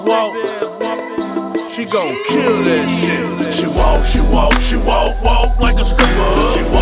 walk, she gon' kill that shit. She walk like a stripper.